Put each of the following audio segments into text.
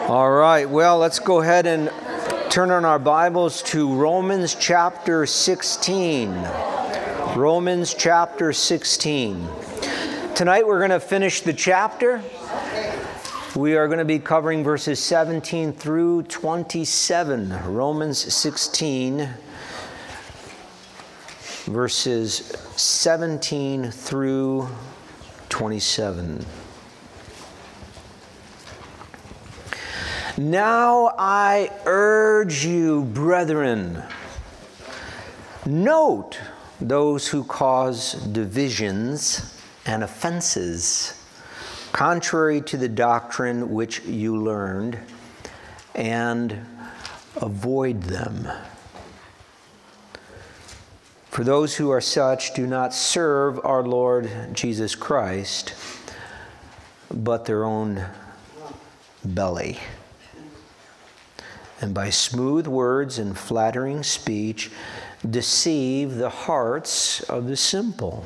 All right, well, let's go ahead and turn on our Bibles to Romans chapter 16. Romans chapter 16. Tonight we're going to finish the chapter. We are going to be covering verses 17 through 27. Romans 16, verses 17 through 27. Now I urge you, brethren, note those who cause divisions and offenses, contrary to the doctrine which you learned, and avoid them. For those who are such do not serve our Lord Jesus Christ, but their own belly. And by smooth words and flattering speech deceive the hearts of the simple.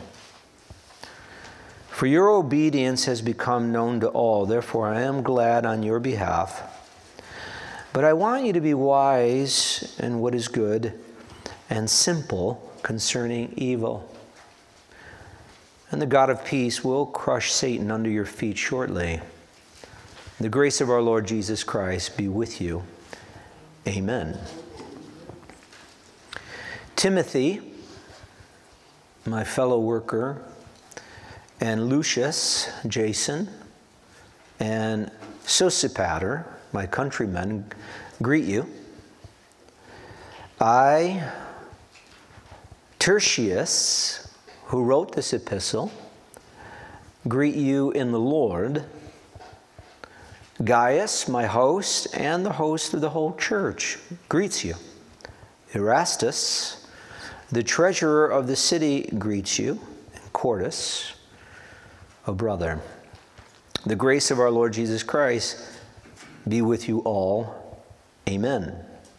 For your obedience has become known to all, therefore I am glad on your behalf. But I want you to be wise in what is good and simple concerning evil. And the God of peace will crush Satan under your feet shortly. The grace of our Lord Jesus Christ be with you. Amen. Timothy, my fellow worker, and Lucius, Jason, and Sosipater, my countrymen, greet you. I, Tertius, who wrote this epistle, greet you in the Lord. Gaius, my host, and the host of the whole church, greets you. Erastus, the treasurer of the city, greets you. And Quartus, a brother. The grace of our Lord Jesus Christ be with you all. Amen.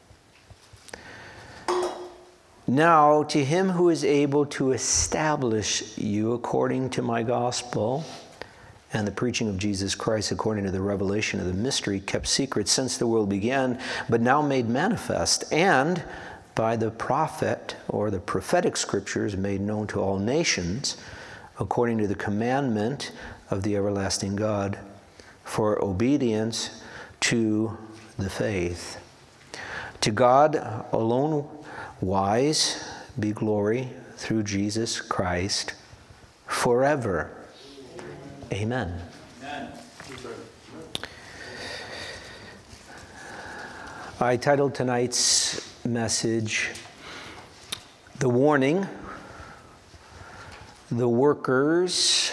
Now, to him who is able to establish you according to my gospel and the preaching of Jesus Christ according to the revelation of the mystery kept secret since the world began, but now made manifest, and by the prophet or the prophetic scriptures made known to all nations, according to the commandment of the everlasting God, for obedience to the faith. To God alone wise be glory through Jesus Christ forever. Amen. Amen. I titled tonight's message, The Warning, the Workers,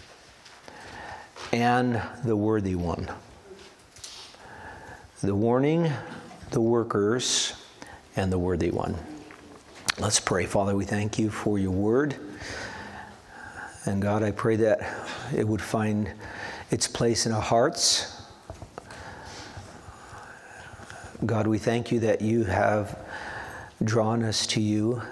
and the Worthy One. The Warning, the Workers, and the Worthy One. Let's pray. Father, we thank you for your word. And God, I pray that it would find its place in our hearts. God, we thank you that you have drawn us to you.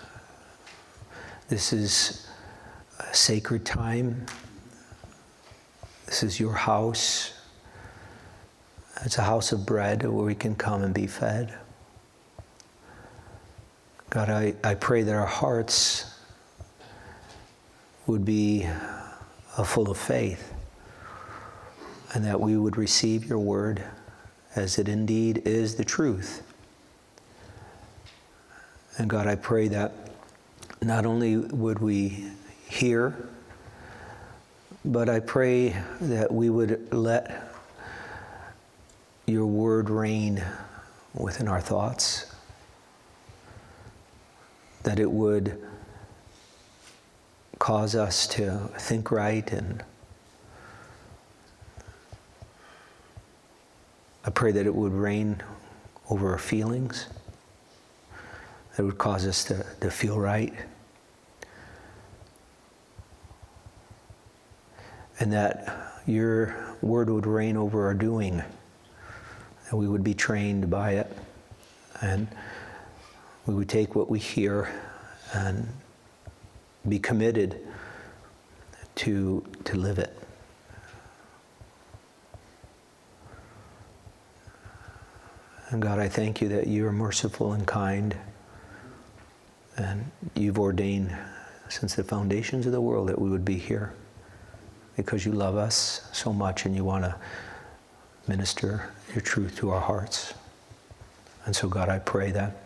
This is a sacred time. This is your house. It's a house of bread where we can come and be fed. God, I pray that our hearts would be full of faith, and that we would receive your word as it indeed is the truth. And God, I pray that not only would we hear, but I pray that we would let your word reign within our thoughts, that it would cause us to think right, and I pray that it would reign over our feelings, that it would cause us to feel right, and that your word would reign over our doing, that we would be trained by it, and we would take what we hear and be committed to live it. And God, I thank you that you are merciful and kind, and you've ordained since the foundations of the world that we would be here because you love us so much and you want to minister your truth to our hearts. And so, God, I pray that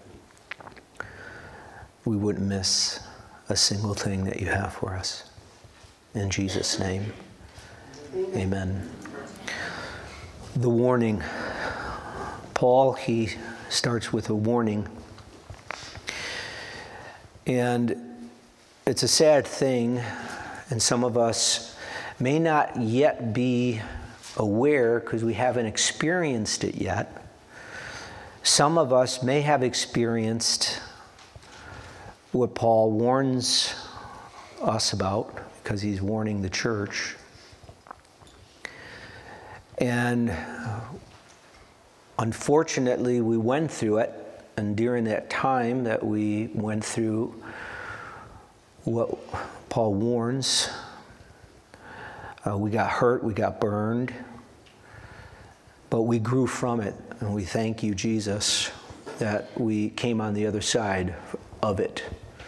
we wouldn't miss a single thing that you have for us. In Jesus' name, amen. The warning. Paul, he starts with a warning. And it's a sad thing, and some of us may not yet be aware because we haven't experienced it yet. Some of us may have experienced what Paul warns us about because he's warning the church. And unfortunately, we went through it, and during that time that we went through what Paul warns, we got hurt, we got burned, but we grew from it, and we thank you, Jesus, that we came on the other side of it.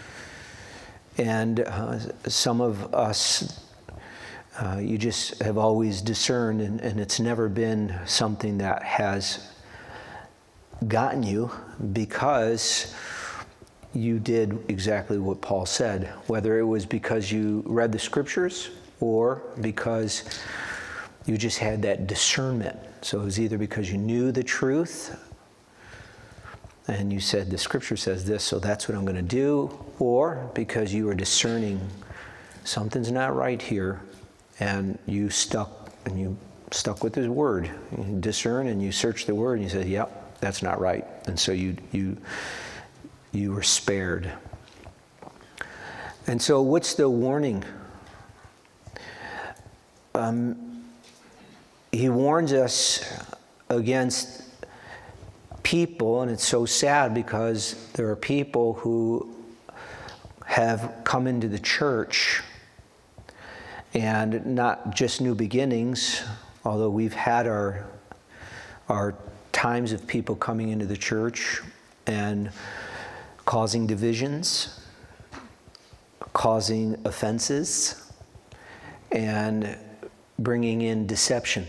And some of us, you just have always discerned, and it's never been something that has gotten you because you did exactly what Paul said, whether it was because you read the scriptures or because you just had that discernment. So it was either because you knew the truth and you said the scripture says this, so that's what I'm going to do, or because you were discerning something's not right here and you stuck with his word. You discern and you search the word and you said, yep, that's not right. And so you were spared. And so what's the warning? He warns us against people, and it's so sad because there are people who have come into the church, and not just New Beginnings, although we've had our times of people coming into the church and causing divisions, causing offenses, and bringing in deception.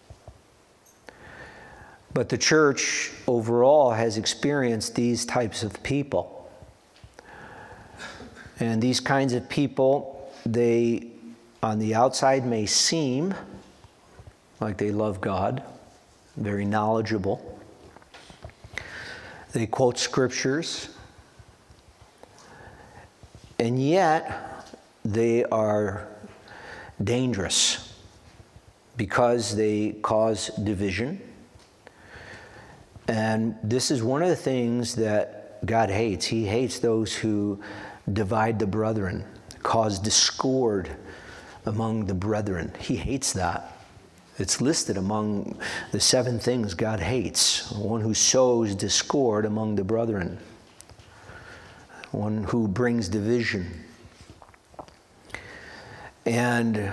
But the church overall has experienced these types of people. And these kinds of people, they, on the outside, may seem like they love God, very knowledgeable. They quote scriptures, and yet they are dangerous because they cause division. And this is one of the things that God hates. He hates those who divide the brethren, cause discord among the brethren. He hates that. It's listed among the 7 things God hates. One who sows discord among the brethren. One who brings division. And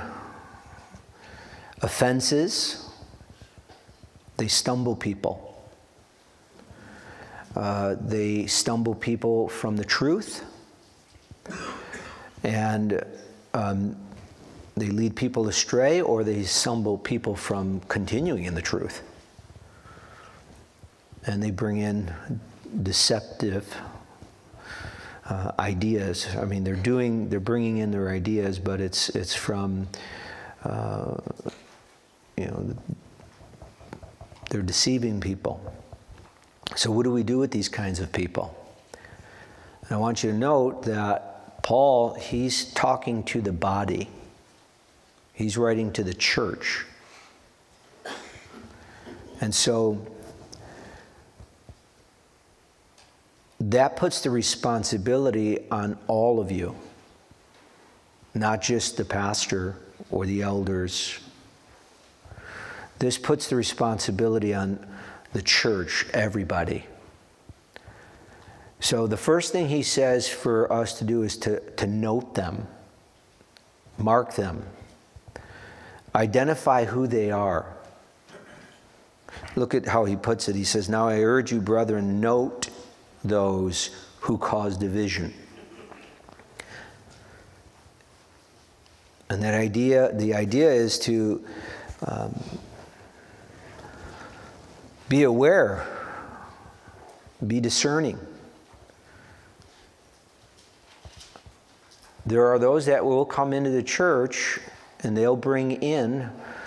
offenses, they stumble people. They stumble people from the truth. And they lead people astray, or they stumble people from continuing in the truth. And they bring in deceptive ideas. I mean, they're bringing in their ideas, but it's from, they're deceiving people. So what do we do with these kinds of people? And I want you to note that Paul, he's talking to the body. He's writing to the church. And so that puts the responsibility on all of you, not just the pastor or the elders. This puts the responsibility on the church, everybody. So the first thing he says for us to do is to note them, mark them, identify who they are. Look at how he puts it. He says, "Now I urge you, brethren, note those who cause division." And the idea is to be aware, be discerning. There are those that will come into the church and they'll bring in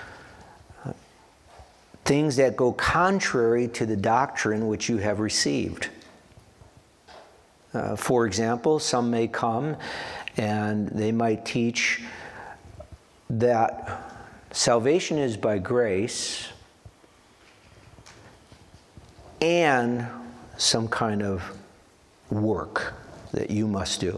things that go contrary to the doctrine which you have received. For example, some may come and they might teach that salvation is by grace and some kind of work that you must do.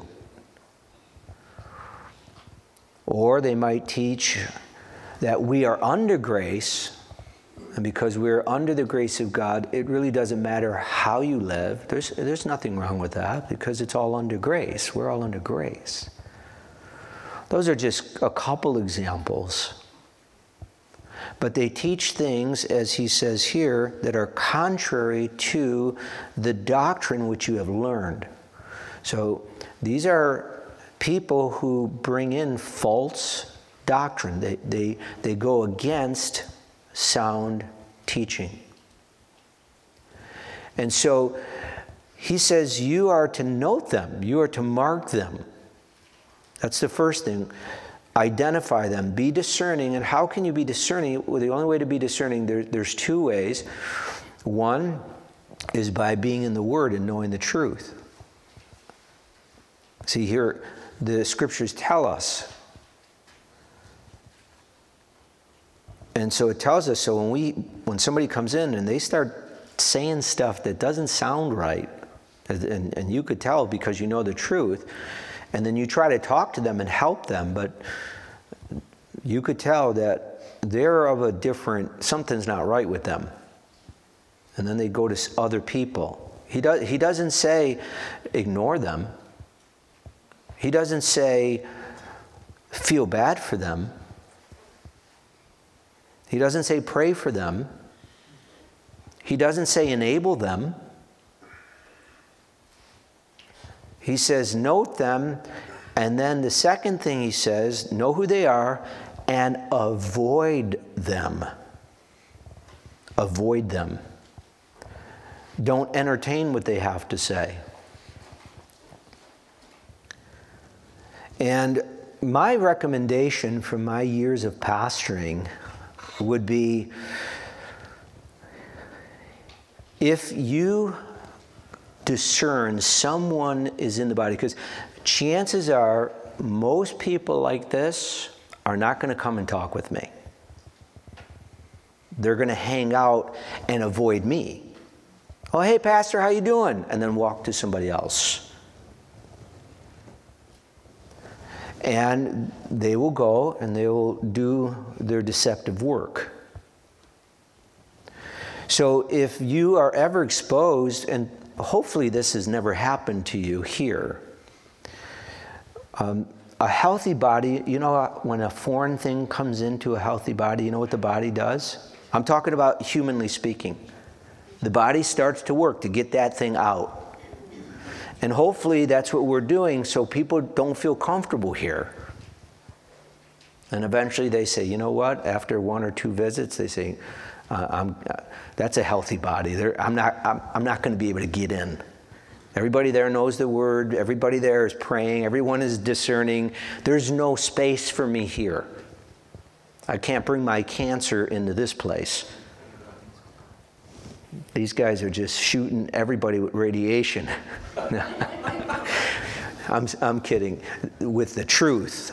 Or they might teach that we are under grace, and because we're under the grace of God, it really doesn't matter how you live. There's nothing wrong with that because it's all under grace. We're all under grace. Those are just a couple examples. But they teach things, as he says here, that are contrary to the doctrine which you have learned. So these are people who bring in false doctrine. They go against sound teaching. And so he says you are to note them. You are to mark them. That's the first thing. Identify them. Be discerning. And how can you be discerning? Well, the only way to be discerning, there's two ways. One is by being in the Word and knowing the truth. See, here, the Scriptures tell us. And so it tells us, so when somebody comes in and they start saying stuff that doesn't sound right, and you could tell because you know the truth, and then you try to talk to them and help them, but you could tell that they're of a different, something's not right with them. And then they go to other people. He doesn't say ignore them. He doesn't say feel bad for them. He doesn't say pray for them. He doesn't say enable them. He says note them, and then the second thing he says, know who they are and avoid them. Avoid them. Don't entertain what they have to say. And my recommendation from my years of pastoring would be, if you discern someone is in the body, because chances are most people like this are not going to come and talk with me. They're going to hang out and avoid me. Oh, hey, Pastor, how you doing? And then walk to somebody else. And they will go and they will do their deceptive work. So if you are ever exposed, and hopefully this has never happened to you here, a healthy body, you know, when a foreign thing comes into a healthy body, you know what the body does? I'm talking about humanly speaking. The body starts to work to get that thing out. And hopefully that's what we're doing so people don't feel comfortable here. And eventually they say, you know what? After one or two visits, they say, that's a healthy body. I'm not going to be able to get in. Everybody there knows the word. Everybody there is praying. Everyone is discerning. There's no space for me here. I can't bring my cancer into this place. These guys are just shooting everybody with radiation. I'm kidding. With the truth.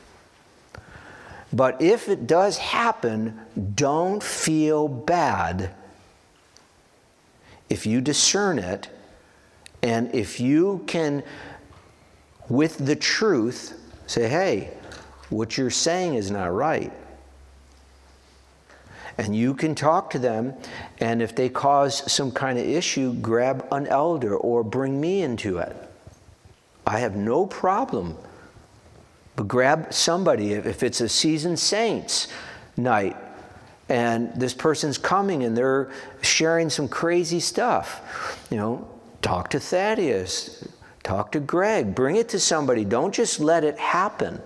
But if it does happen, don't feel bad if you discern it, and if you can, with the truth, say, hey, what you're saying is not right. And you can talk to them, and if they cause some kind of issue, grab an elder or bring me into it. I have no problem. But grab somebody. If it's a seasoned saints night, And this person's coming and they're sharing some crazy stuff. Talk to Thaddeus. Talk to Greg. Bring it to somebody. Don't just let it happen.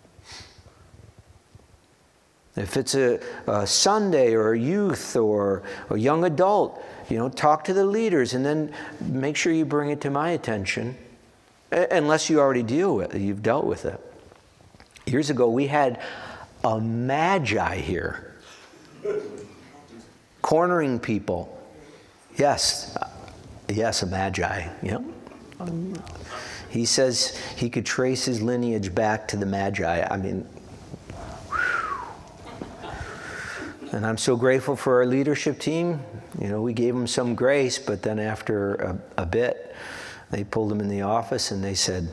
If it's a Sunday or a youth or a young adult, talk to the leaders and then make sure you bring it to my attention, unless you already you've dealt with it. Years ago, we had a magi here. Cornering people. Yes, a magi. Yep. He says he could trace his lineage back to the magi. I mean, and I'm so grateful for our leadership team. We gave them some grace, but then after a bit, they pulled them in the office and they said,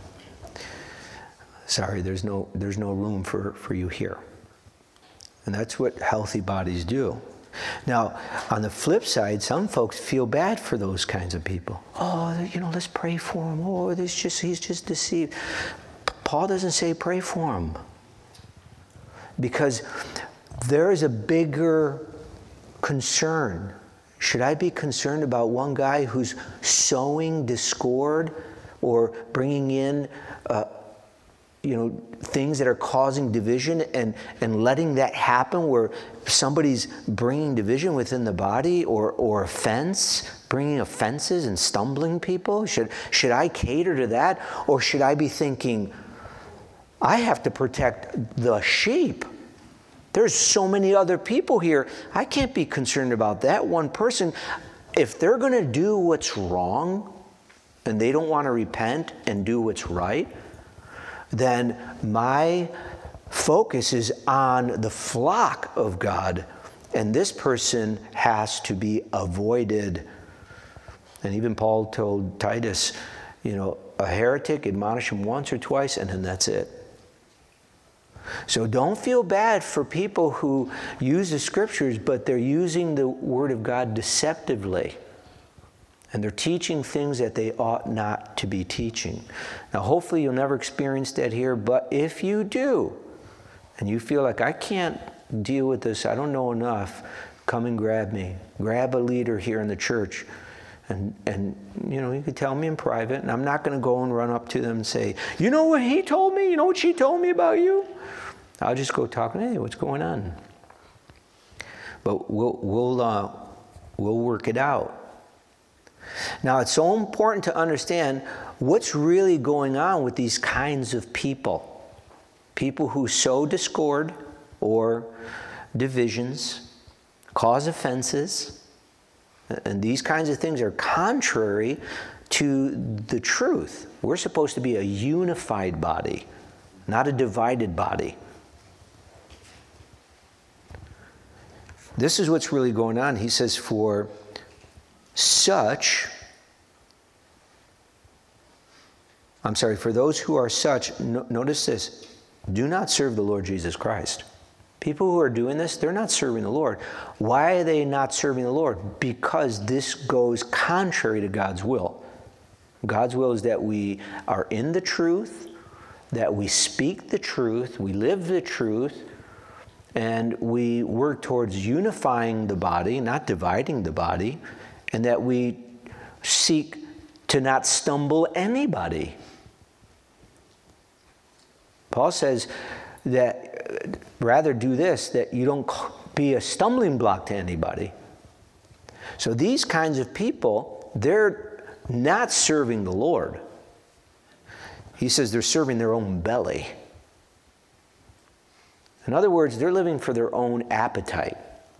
"Sorry, there's no room for you here." And that's what healthy bodies do. Now, on the flip side, some folks feel bad for those kinds of people. Oh, let's pray for him. Oh, he's just deceived. Paul doesn't say pray for him, because there is a bigger concern. Should I be concerned about one guy who's sowing discord or bringing in things that are causing division and letting that happen, where somebody's bringing division within the body or bringing offenses and stumbling people? Should I cater to that? Or should I be thinking, I have to protect the sheep? There's so many other people here. I can't be concerned about that one person. If they're going to do what's wrong and they don't want to repent and do what's right, then my focus is on the flock of God, and this person has to be avoided. And even Paul told Titus, a heretic, admonish him once or twice, and then that's it. So don't feel bad for people who use the scriptures, but they're using the Word of God deceptively. And they're teaching things that they ought not to be teaching. Now, hopefully you'll never experience that here, but if you do, and you feel like, I can't deal with this, I don't know enough, come and grab me. Grab a leader here in the church. And you can tell me in private, and I'm not going to go and run up to them and say, you know what he told me? You know what she told me about you? I'll just go talk, hey, what's going on? But we'll work it out. Now, it's so important to understand what's really going on with these kinds of people. People who sow discord or divisions, cause offenses, and these kinds of things are contrary to the truth. We're supposed to be a unified body, not a divided body. This is what's really going on. He says, for those who are such, notice this, do not serve the Lord Jesus Christ. People who are doing this, they're not serving the Lord. Why are they not serving the Lord? Because this goes contrary to God's will. God's will is that we are in the truth, that we speak the truth, we live the truth, and we work towards unifying the body, not dividing the body, and that we seek to not stumble anybody. Paul says that rather do this, that you don't be a stumbling block to anybody. So these kinds of people, they're not serving the Lord. He says they're serving their own belly. In other words, they're living for their own appetite.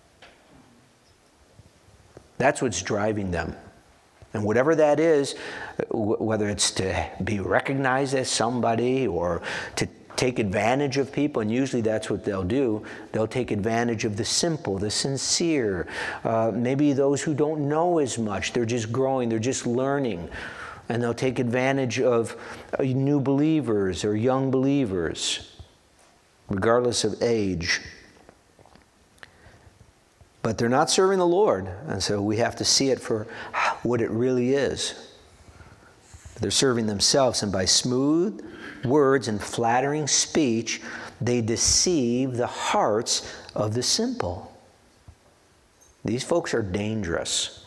That's what's driving them. And whatever that is, whether it's to be recognized as somebody or to take advantage of people, and usually that's what they'll do. They'll take advantage of the simple, the sincere, maybe those who don't know as much. They're just growing, they're just learning. And they'll take advantage of new believers or young believers, regardless of age. But they're not serving the Lord, and so we have to see it for what it really is. They're serving themselves, and by smooth words and flattering speech, they deceive the hearts of the simple. These folks are dangerous.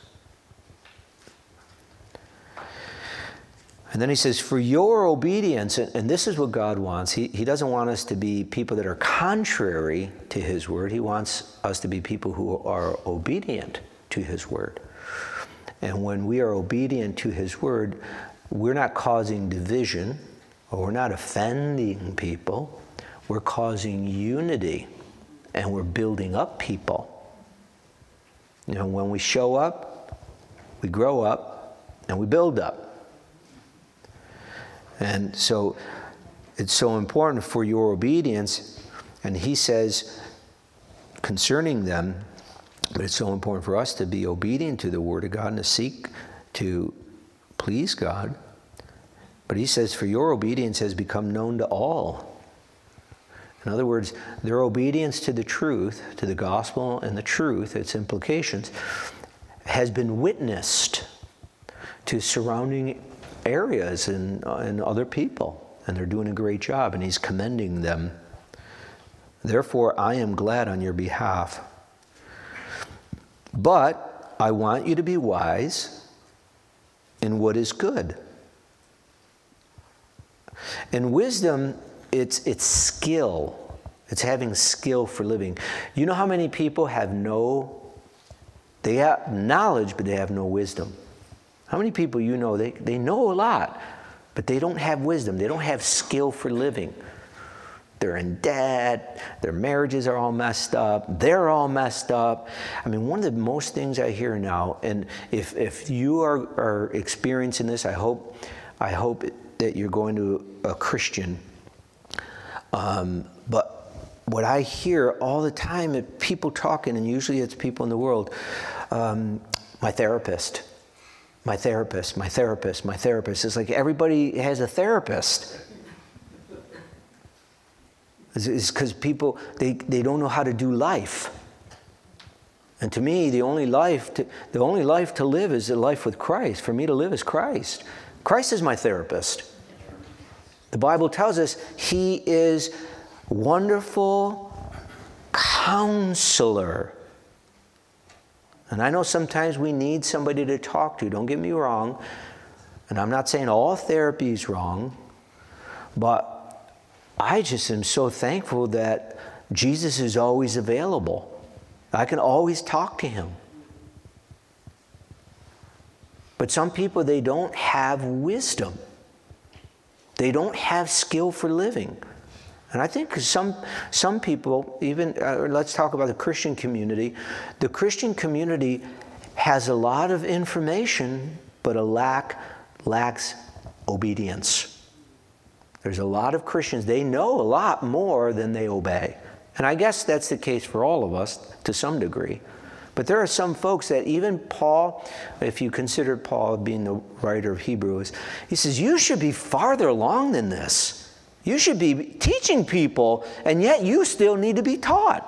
And then he says, for your obedience, and this is what God wants. He doesn't want us to be people that are contrary to his word. He wants us to be people who are obedient to his word. And when we are obedient to his word, we're not causing division, or we're not offending people. We're causing unity, and we're building up people. You know, when we show up, we grow up, and we build up. And so it's so important for your obedience. And he says concerning them, but it's so important for us to be obedient to the word of God and to seek to please God. But he says, for your obedience has become known to all. In other words, their obedience to the truth, to the gospel and the truth, its implications, has been witnessed to surrounding areas and other people. And they're doing a great job, and he's commending them. Therefore, I am glad on your behalf. But I want you to be wise in what is good. And wisdom, it's skill. It's having skill for living. You know how many people they have knowledge, but they have no wisdom? How many people you know, they know a lot, but they don't have wisdom. They don't have skill for living. They're in debt. Their marriages are all messed up. They're all messed up. I mean, one of the most things I hear now, and if you are experiencing this, I hope that you're going to a Christian. But what I hear all the time is people talking, and usually it's people in the world, my therapist. My therapist. It's like everybody has a therapist. It's because people, they don't know how to do life. And to me, the only life to live is the life with Christ. For me to live is Christ. Christ is my therapist. The Bible tells us he is wonderful counselor. And I know sometimes we need somebody to talk to. Don't get me wrong. And I'm not saying all therapy is wrong. But I just am so thankful that Jesus is always available. I can always talk to him. But some people, they don't have wisdom. They don't have skill for living. And I think some people, even, let's talk about the Christian community. The Christian community has a lot of information, but lacks obedience. There's a lot of Christians, they know a lot more than they obey. And I guess that's the case for all of us to some degree. But there are some folks that even Paul, if you consider Paul being the writer of Hebrews, he says, you should be farther along than this. You should be teaching people, and yet you still need to be taught.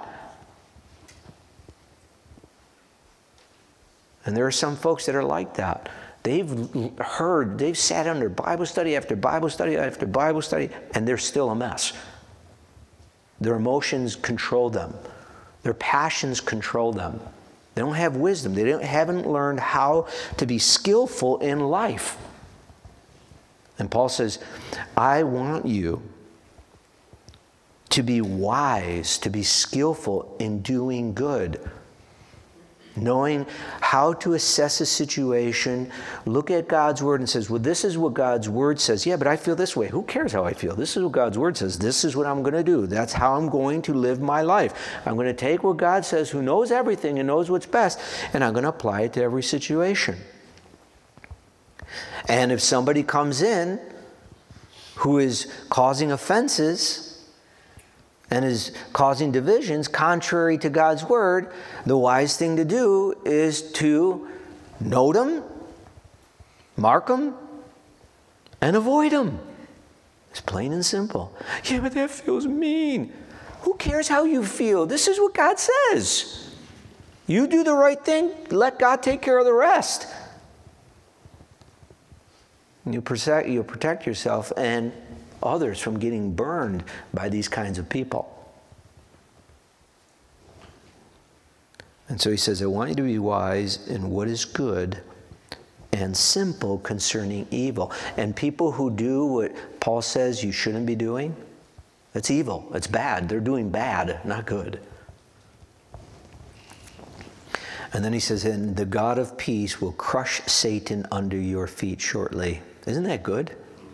And there are some folks that are like that. They've sat under Bible study after Bible study after Bible study, and they're still a mess. Their emotions control them. Their passions control them. They don't have wisdom. They haven't learned how to be skillful in life. And Paul says, I want you to be wise, to be skillful in doing good. Knowing how to assess a situation, look at God's word and says, well, this is what God's word says. Yeah, but I feel this way. Who cares how I feel? This is what God's word says. This is what I'm going to do. That's how I'm going to live my life. I'm going to take what God says, who knows everything and knows what's best, and I'm going to apply it to every situation. And if somebody comes in who is causing offenses and is causing divisions contrary to God's word, the wise thing to do is to note them, mark them, and avoid them. It's plain and simple. Yeah, but that feels mean. Who cares how you feel? This is what God says. You do the right thing, let God take care of the rest. You'll protect yourself and others from getting burned by these kinds of people. And so he says, I want you to be wise in what is good and simple concerning evil. And people who do what Paul says you shouldn't be doing, that's evil. It's bad. They're doing bad, not good. And then he says, and the God of peace will crush Satan under your feet shortly. Isn't that good?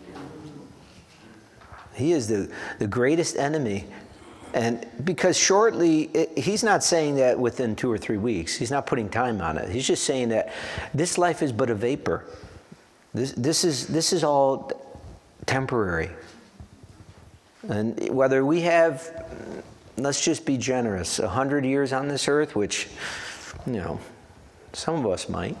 He is the greatest enemy. And because shortly, he's not saying that within 2 or 3 weeks. He's not putting time on it. He's just saying that this life is but a vapor. This is all temporary. And whether we have, let's just be generous, 100 years on this earth, which, some of us might,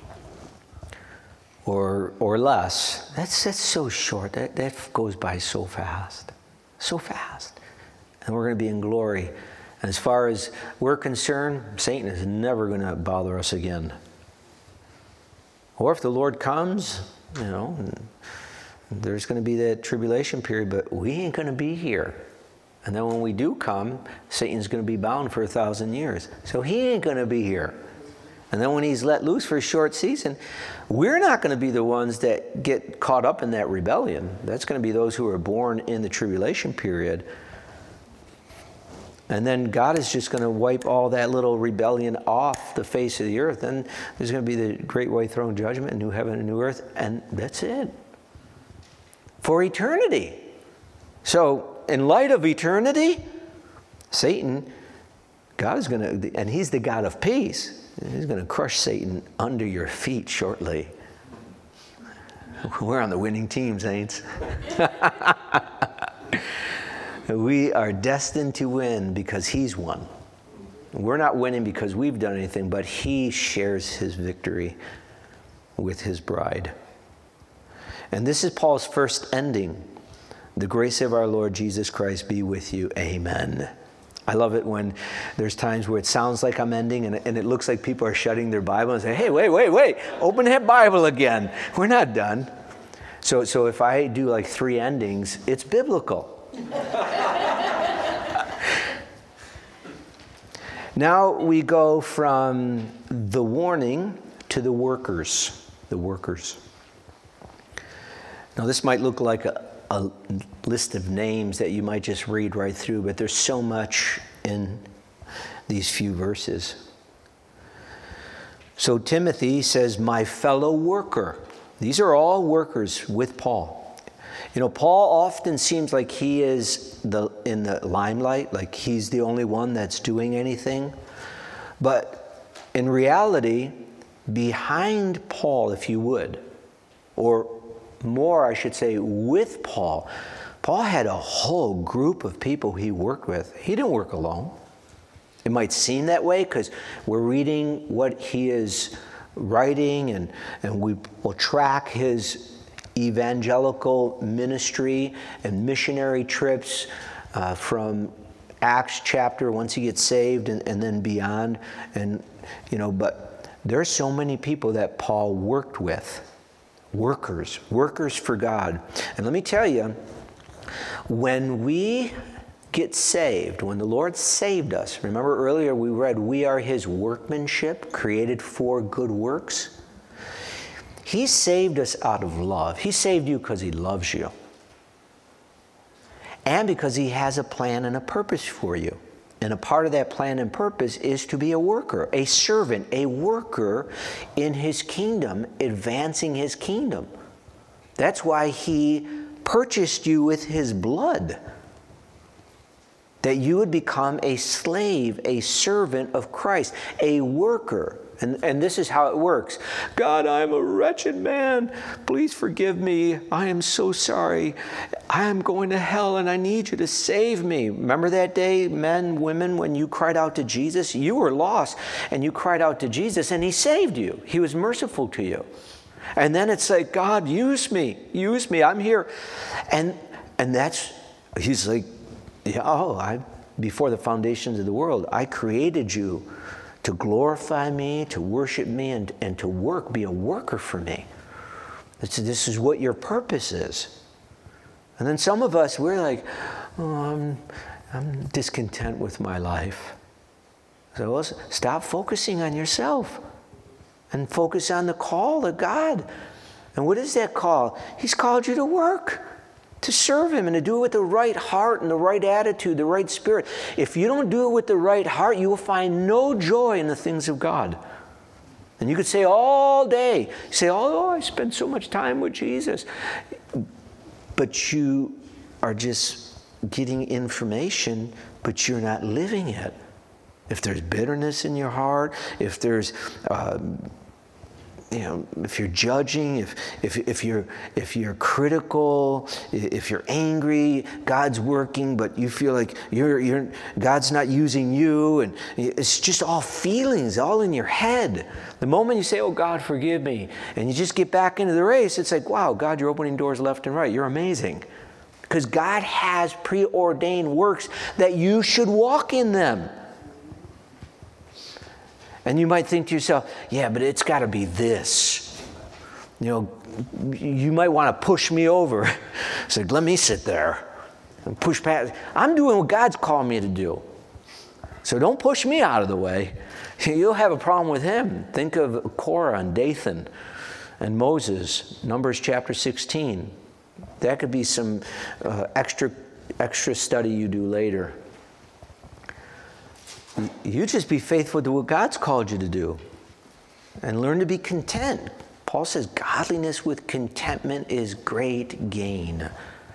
or less, that's so short. That goes by so fast. So fast. And we're going to be in glory. And as far as we're concerned, Satan is never going to bother us again. Or if the Lord comes, there's going to be that tribulation period, but we ain't going to be here. And then when we do come, Satan's going to be bound for 1,000 years. So he ain't going to be here. And then when he's let loose for a short season, we're not going to be the ones that get caught up in that rebellion. That's going to be those who are born in the tribulation period. And then God is just going to wipe all that little rebellion off the face of the earth. And there's going to be the great white throne judgment, new heaven and new earth. And that's it. For eternity. So, in light of eternity, Satan, God is going to, and he's the God of peace. He's going to crush Satan under your feet shortly. We're on the winning team, saints. We are destined to win because he's won. We're not winning because we've done anything, but he shares his victory with his bride. And this is Paul's first ending. The grace of our Lord Jesus Christ be with you. Amen. I love it when there's times where it sounds like I'm ending and it looks like people are shutting their Bible and say, hey, wait, open that Bible again. We're not done. So if I do like 3 endings, it's biblical. Now we go from the warning to the workers. The workers. Now this might look like a list of names that you might just read right through, but there's so much in these few verses. So Timothy says, my fellow worker. These are all workers with Paul. Paul often seems like he is in the limelight, like he's the only one that's doing anything. But in reality, behind Paul, if you would, or more, I should say, with Paul, Paul had a whole group of people he worked with. He didn't work alone. It might seem that way because we're reading what he is writing and we will track his evangelical ministry and missionary trips from Acts chapter once he gets saved and then beyond. But there are so many people that Paul worked with. Workers for God. And let me tell you, when we get saved, when the Lord saved us, remember earlier we read, we are his workmanship, created for good works. He saved us out of love. He saved you because he loves you. And because he has a plan and a purpose for you. And a part of that plan and purpose is to be a worker, a servant, a worker in his kingdom, advancing his kingdom. That's why he purchased you with his blood. That you would become a slave, a servant of Christ, a worker. And this is how it works. God, I am a wretched man. Please forgive me. I am so sorry. I am going to hell and I need you to save me. Remember that day, men, women, when you cried out to Jesus? You were lost and you cried out to Jesus and he saved you. He was merciful to you. And then it's like, God, use me, I'm here. And he's like, before the foundations of the world, I created you to glorify me, to worship me, and to work, be a worker for me. This is what your purpose is. And then some of us, we're like, I'm discontent with my life. So well, stop focusing on yourself and focus on the call of God. And what is that call? He's called you to work, to serve Him, and to do it with the right heart and the right attitude, the right spirit. If you don't do it with the right heart, you will find no joy in the things of God. And you could say all day, you say, oh, I spend so much time with Jesus. But you are just getting information, but you're not living it. If there's bitterness in your heart, if there's, if you're judging, if you're critical, if you're angry, God's working, but you feel like God's not using you, and it's just all feelings, all in your head. The moment you say, "Oh God, forgive me," and you just get back into the race, it's like, wow, God, you're opening doors left and right. You're amazing. Because God has preordained works that you should walk in them. And you might think to yourself, yeah, but it's got to be this. You might want to push me over. It's like, let me sit there and push past. I'm doing what God's called me to do. So don't push me out of the way. You'll have a problem with Him. Think of Korah and Dathan and Moses, Numbers chapter 16. That could be some extra study you do later. You just be faithful to what God's called you to do and learn to be content. Paul says godliness with contentment is great gain.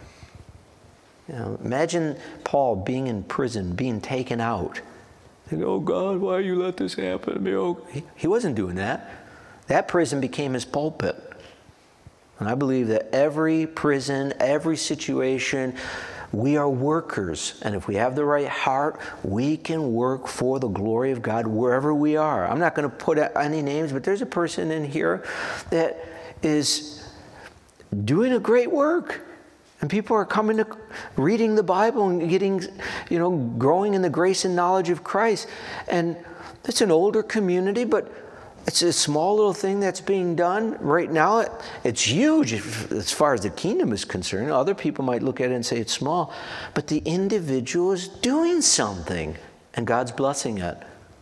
Imagine Paul being in prison, being taken out. Think, oh God, why you let this happen to me? Oh, he wasn't doing that. That prison became his pulpit. And I believe that every prison, every situation, we are workers, and if we have the right heart, we can work for the glory of God wherever we are. I'm not going to put any names, but there's a person in here that is doing a great work. And people are coming to reading the Bible and getting, growing in the grace and knowledge of Christ. And it's an older community, but it's a small little thing that's being done right now. It's huge as far as the kingdom is concerned. Other people might look at it and say it's small. But the individual is doing something, and God's blessing it.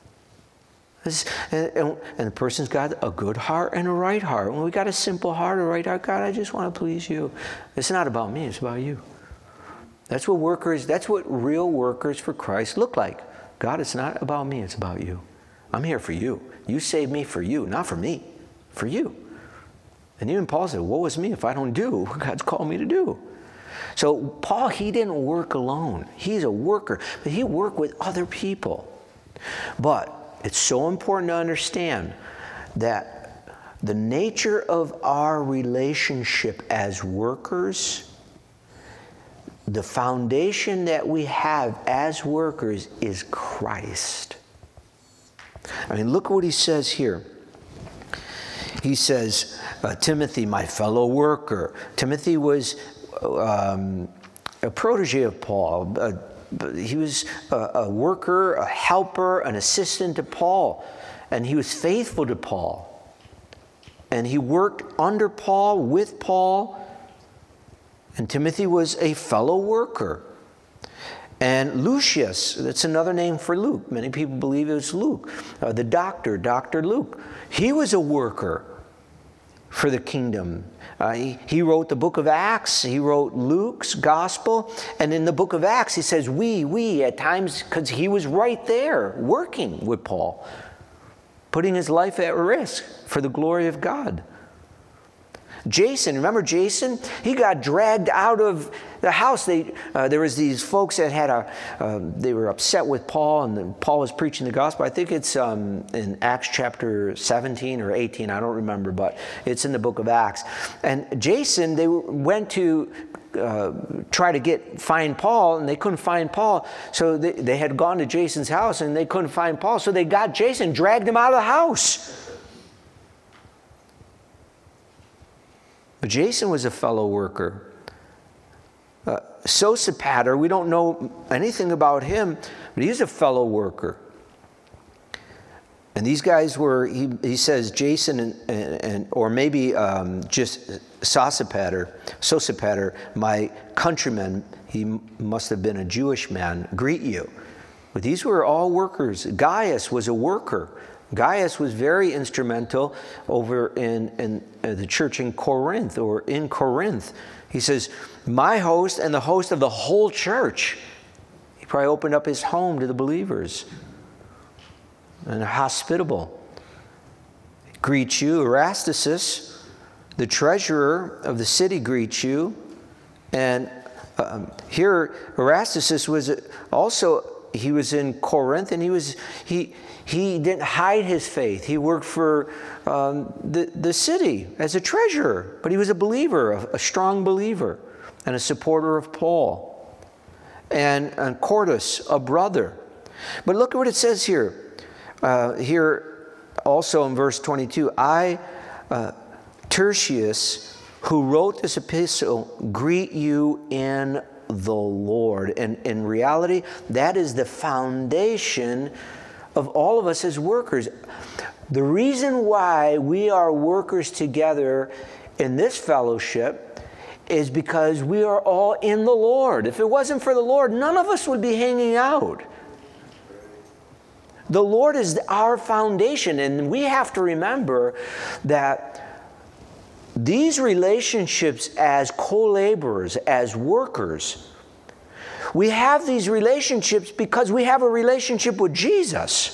And the person's got a good heart and a right heart. When we got a simple heart, a right heart, God, I just want to please you. It's not about me, it's about you. That's what real workers for Christ look like. God, it's not about me, it's about you. I'm here for you. You saved me for you, not for me, for you. And even Paul said, woe is me if I don't do what God's called me to do. So Paul, he didn't work alone. He's a worker, but he worked with other people. But it's so important to understand that the nature of our relationship as workers, the foundation that we have as workers is Christ. I mean, look what he says here. He says, Timothy, my fellow worker. Timothy was a protege of Paul. He was a worker, a helper, an assistant to Paul. And he was faithful to Paul. And he worked under Paul, with Paul. And Timothy was a fellow worker. And Lucius, that's another name for Luke. Many people believe it was Luke. The doctor, Dr. Luke. He was a worker for the kingdom. He wrote the book of Acts. He wrote Luke's gospel. And in the book of Acts, he says, we, at times, because he was right there working with Paul, putting his life at risk for the glory of God. Jason, remember Jason? He got dragged out of the house. There was these folks that had they were upset with Paul, and then Paul was preaching the gospel. I think it's in Acts chapter 17 or 18. I don't remember, but it's in the book of Acts. And Jason, they went to try to find Paul, and they couldn't find Paul. So they had gone to Jason's house, and they couldn't find Paul. So they got Jason, dragged him out of the house. But Jason was a fellow worker. Sosipater, we don't know anything about him, but he's a fellow worker. And these guys were, he says, Jason and or maybe just Sosipater, my countrymen, he must have been a Jewish man, greet you. But these were all workers. Gaius was a worker. Gaius was very instrumental over in the church in Corinth, or in Corinth. He says, my host and the host of the whole church. He probably opened up his home to the believers. And hospitable. Greet you. Erastus, the treasurer of the city, greets you. And here Erastus was also, he was in Corinth, and he didn't hide his faith. He worked for the city as a treasurer, but he was a believer, a strong believer, and a supporter of Paul. And Quartus, a brother. But look at what it says here. Here also in verse 22, I, Tertius, who wrote this epistle, greet you in the Lord. And in reality, that is the foundation of all of us as workers. The reason why we are workers together in this fellowship is because we are all in the Lord. If it wasn't for the Lord, none of us would be hanging out. The Lord is our foundation, and we have to remember that these relationships as co-laborers, as workers, we have these relationships because we have a relationship with Jesus.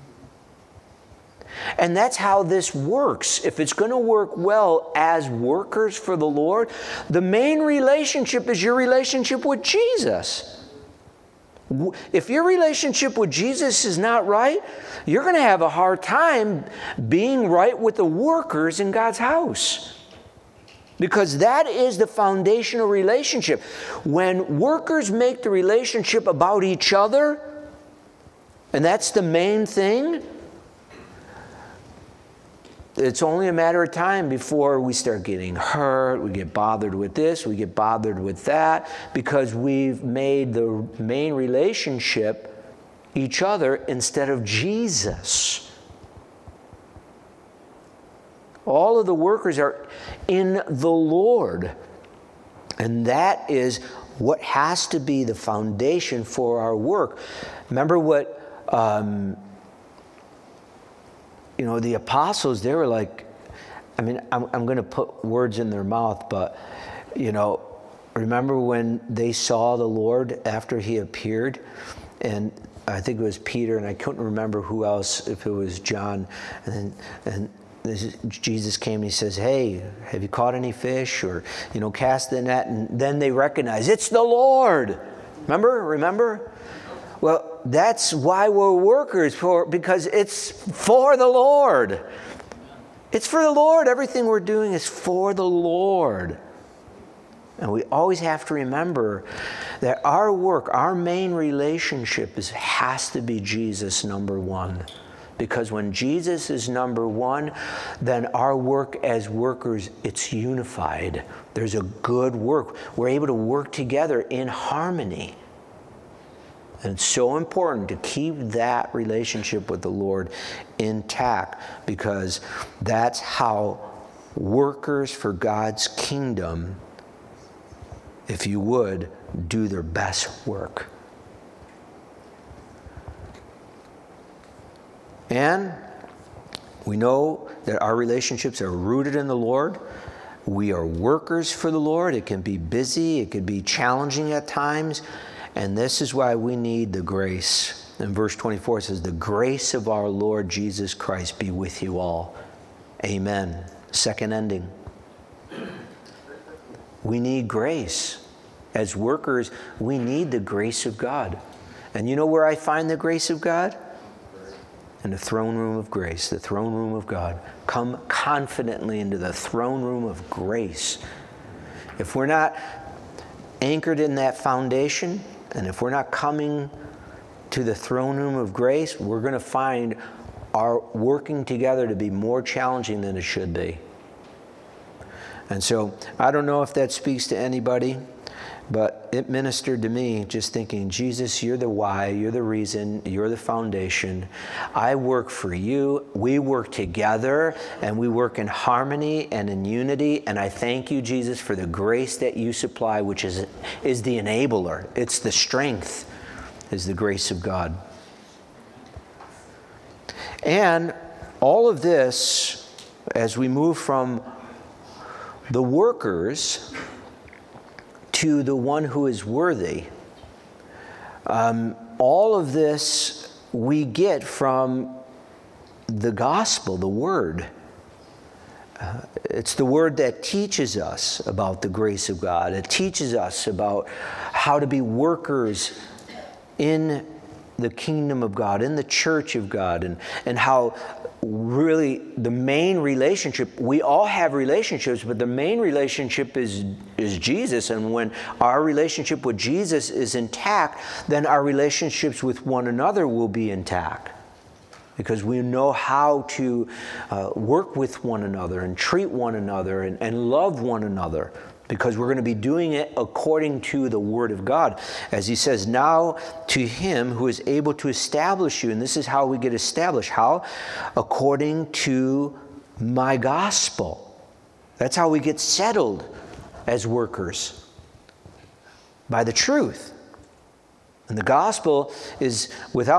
And that's how this works. If it's going to work well as workers for the Lord, the main relationship is your relationship with Jesus. If your relationship with Jesus is not right, you're going to have a hard time being right with the workers in God's house. Because that is the foundational relationship. When workers make the relationship about each other, and that's the main thing, it's only a matter of time before we start getting hurt, we get bothered with this, we get bothered with that, because we've made the main relationship each other instead of Jesus. All of the workers are in the Lord. And that is what has to be the foundation for our work. Remember what the apostles, they were like, I'm going to put words in their mouth, but, remember when they saw the Lord after he appeared? And I think it was Peter, and I couldn't remember who else, if it was John. And Jesus came and he says, hey, have you caught any fish? Or, cast the net. And then they recognize, it's the Lord. Remember? Well, that's why we're workers, because it's for the Lord. It's for the Lord. Everything we're doing is for the Lord. And we always have to remember that our work, our main relationship has to be Jesus number one. Because when Jesus is number one, then our work as workers, it's unified. There's a good work. We're able to work together in harmony. And it's so important to keep that relationship with the Lord intact, because that's how workers for God's kingdom, if you would, do their best work. And we know that our relationships are rooted in the Lord. We are workers for the Lord. It can be busy. It can be challenging at times. And this is why we need the grace. In verse 24 it says, the grace of our Lord Jesus Christ be with you all. Amen. Second ending. We need grace. As workers, we need the grace of God. And you know where I find the grace of God? In the throne room of grace, the throne room of God. Come confidently into the throne room of grace. If we're not anchored in that foundation, and if we're not coming to the throne room of grace, we're going to find our working together to be more challenging than it should be. And so, I don't know if that speaks to anybody, but it ministered to me just thinking, Jesus, you're the why, you're the reason, you're the foundation. I work for you. We work together, and we work in harmony and in unity. And I thank you, Jesus, for the grace that you supply, which is the enabler. It's the strength. is the grace of God. And all of this, as we move from the workers to the one who is worthy, all of this we get from the gospel, the word. It's the word that teaches us about the grace of God. It teaches us about how to be workers in the kingdom of God, in the church of God, and how really the main relationship, we all have relationships, but the main relationship is Jesus. And when our relationship with Jesus is intact, then our relationships with one another will be intact. Because we know how to work with one another and treat one another and love one another. Because we're going to be doing it according to the Word of God. As he says, now to him who is able to establish you. And this is how we get established. How? According to my gospel. That's how we get settled as workers. By the truth. And the gospel is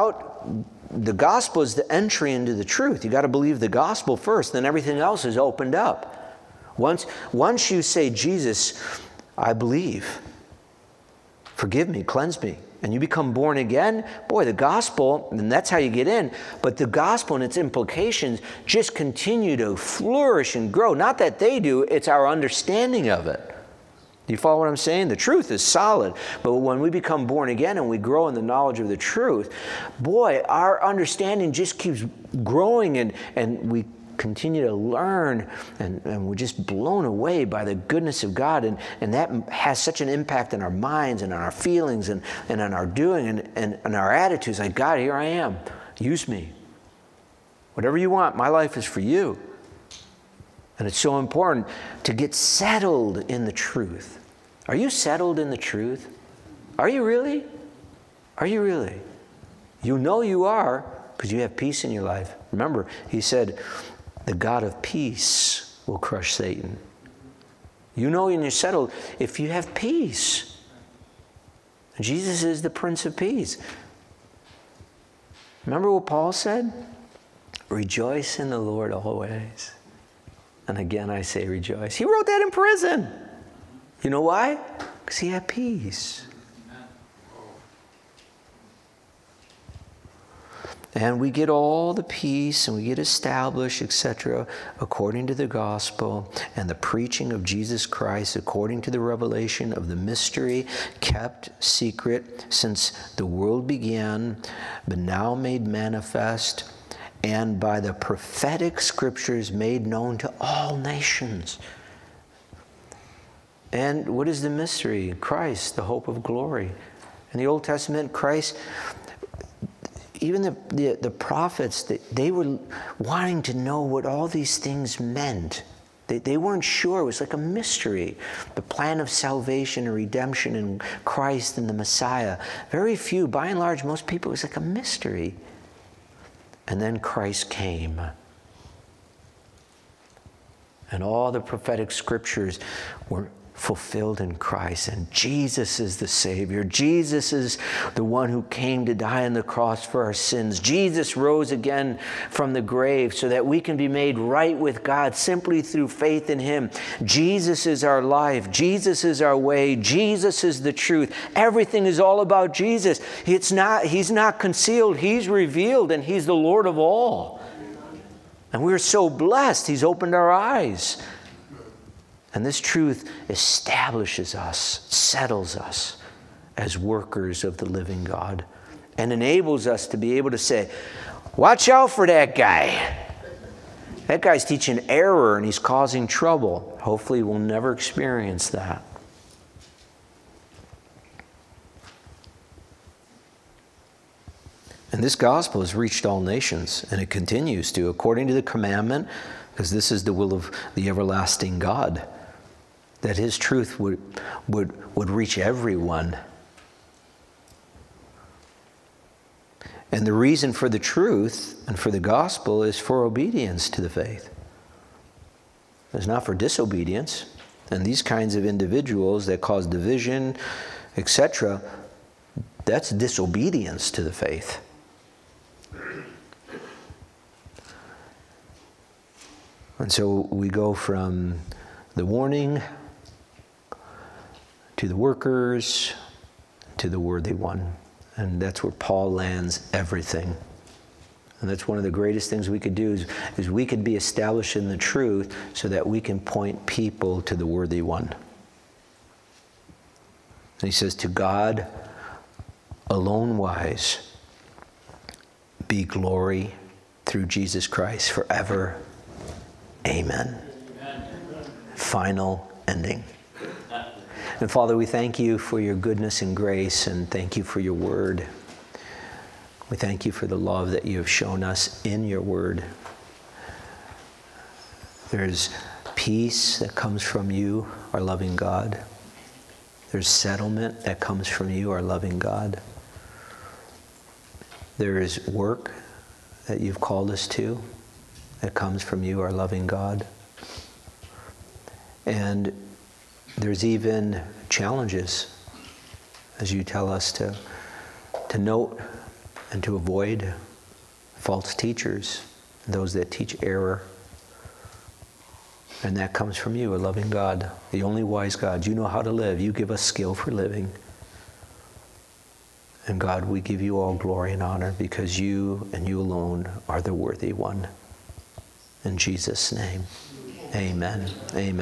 the gospel is the entry into the truth. You've got to believe the gospel first, then everything else is opened up. Once you say, Jesus, I believe, forgive me, cleanse me, and you become born again, boy, the gospel, and that's how you get in, but the gospel and its implications just continue to flourish and grow. Not that they do, it's our understanding of it. Do you follow what I'm saying? The truth is solid, but when we become born again and we grow in the knowledge of the truth, boy, our understanding just keeps growing and we continue to learn and we're just blown away by the goodness of God, and that has such an impact on our minds and on our feelings and on our doing and our attitudes. Like, God, here I am. Use me. Whatever you want, my life is for you. And it's so important to get settled in the truth. Are you settled in the truth? Are you really? Are you really? You know you are because you have peace in your life. Remember, he said, the God of peace will crush Satan. You know when you're settled if you have peace. Jesus is the Prince of Peace. Remember what Paul said? Rejoice in the Lord always. And again I say rejoice. He wrote that in prison. You know why? Because he had peace. And we get all the peace and we get established, etc., according to the gospel and the preaching of Jesus Christ, according to the revelation of the mystery kept secret since the world began, but now made manifest, and by the prophetic scriptures made known to all nations. And what is the mystery? Christ, the hope of glory. In the Old Testament, Christ, even the prophets, they were wanting to know what all these things meant. They weren't sure. It was like a mystery. The plan of salvation and redemption in Christ and the Messiah. Very few, by and large, most people, it was like a mystery. And then Christ came. And all the prophetic scriptures were fulfilled in Christ. And Jesus is the Savior. Jesus is the one who came to die on the cross for our sins. Jesus rose again from the grave so that we can be made right with God simply through faith in Him. Jesus is our life. Jesus is our way. Jesus is the truth. Everything is all about Jesus. He's not concealed. He's revealed, and He's the Lord of all. And we're so blessed. He's opened our eyes. And this truth establishes us, settles us as workers of the living God, and enables us to be able to say, watch out for that guy. That guy's teaching error and he's causing trouble. Hopefully we'll never experience that. And this gospel has reached all nations, and it continues to, according to the commandment, because this is the will of the everlasting God, that His truth would reach everyone. And the reason for the truth and for the gospel is for obedience to the faith. It's not for disobedience. And these kinds of individuals that cause division, etc., That's disobedience to the faith. And so we go from the warning to the workers to the worthy one. And that's where Paul lands everything. And that's one of the greatest things we could do is we could be established in the truth so that we can point people to the worthy one. And he says, to God alone wise be glory through Jesus Christ forever. Amen. Final ending. And Father, we thank you for your goodness and grace, and thank you for your word. We thank you for the love that you have shown us in your word. There's peace that comes from you, our loving God. There's settlement that comes from you, our loving God. There is work that you've called us to that comes from you, our loving God. And there's even challenges, as you tell us to note and to avoid false teachers, those that teach error. And that comes from you, a loving God, the only wise God. You know how to live. You give us skill for living. And God, we give you all glory and honor because you and you alone are the worthy one. In Jesus' name, amen. Amen.